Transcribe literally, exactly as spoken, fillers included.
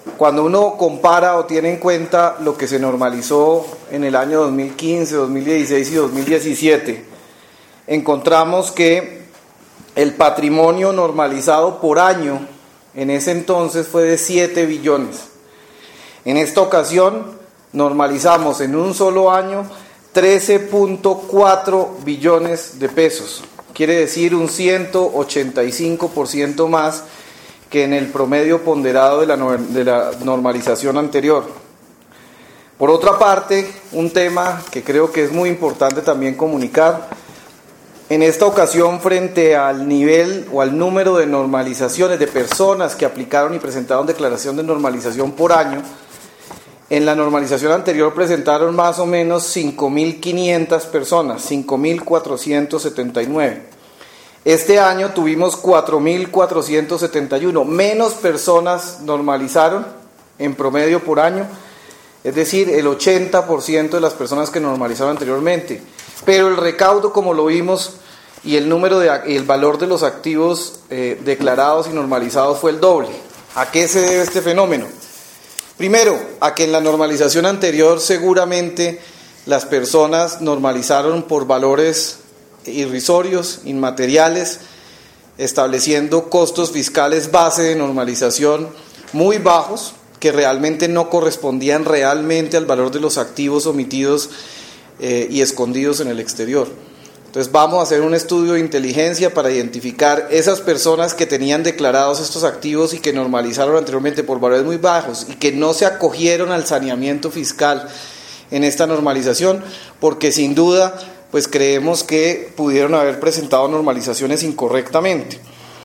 cuando uno compara o tiene en cuenta lo que se normalizó en el año dos mil quince, dos mil dieciséis y dos mil diecisiete, encontramos que el patrimonio normalizado por año en ese entonces fue de siete billones. En esta ocasión normalizamos en un solo año trece punto cuatro billones de pesos. Quiere decir un ciento ochenta y cinco por ciento más que en el promedio ponderado de la, de la normalización anterior. Por otra parte, un tema que creo que es muy importante también comunicar, en esta ocasión frente al nivel o al número de normalizaciones de personas que aplicaron y presentaron declaración de normalización por año, en la normalización anterior presentaron más o menos cinco mil quinientas personas, cinco mil cuatrocientos setenta y nueve. Este año tuvimos cuatro mil cuatrocientos setenta y uno, menos personas normalizaron en promedio por año, es decir, el ochenta por ciento de las personas que normalizaron anteriormente. Pero el recaudo, como lo vimos, y el número de el valor de los activos eh, declarados y normalizados fue el doble. ¿A qué se debe este fenómeno? Primero, a que en la normalización anterior seguramente las personas normalizaron por valores irrisorios, inmateriales, estableciendo costos fiscales base de normalización muy bajos, que realmente no correspondían realmente al valor de los activos omitidos eh, y escondidos en el exterior. Entonces vamos a hacer un estudio de inteligencia para identificar esas personas que tenían declarados estos activos y que normalizaron anteriormente por valores muy bajos y que no se acogieron al saneamiento fiscal en esta normalización, porque sin duda pues creemos que pudieron haber presentado normalizaciones incorrectamente.